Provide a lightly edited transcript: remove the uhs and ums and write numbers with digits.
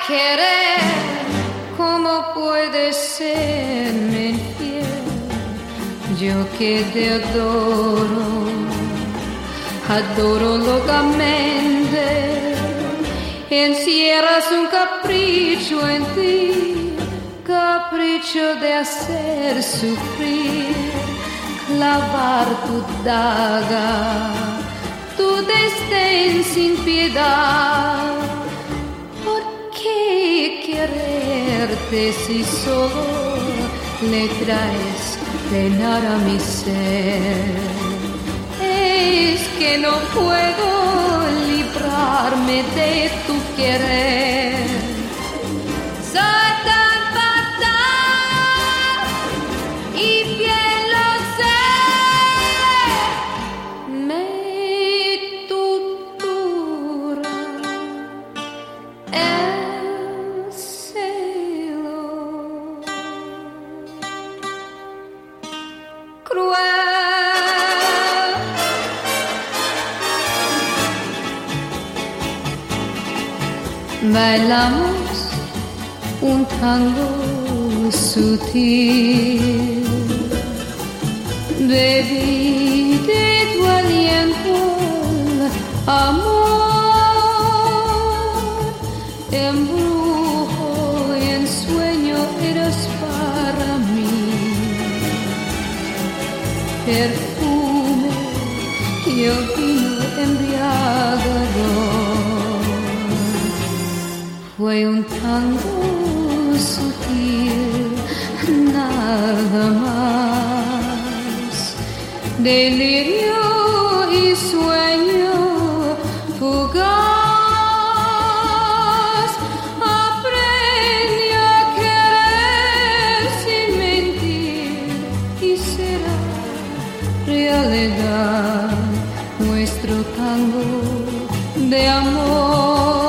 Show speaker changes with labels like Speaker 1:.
Speaker 1: querer, ¿cómo puedes serme infiel? Yo que te adoro locamente. Encierras un capricho en ti, capricho de hacer sufrir, clavar tu daga, tu desdén sin piedad. ¿Por qué quererte si solo le traes penar a mi ser? Es que no puedo librarme de tu querer. Soy tan fatal y bien lo sé. Me tortura el celo cruel. Bailamos un tango sutil, bebí de tu aliento, amor, embrujo y ensueño eras para mí, perfume y el vino embriagador. Fue un tango sutil, nada más, delirio y sueño fugaz. Aprendí a querer sin mentir y será realidad nuestro tango de amor.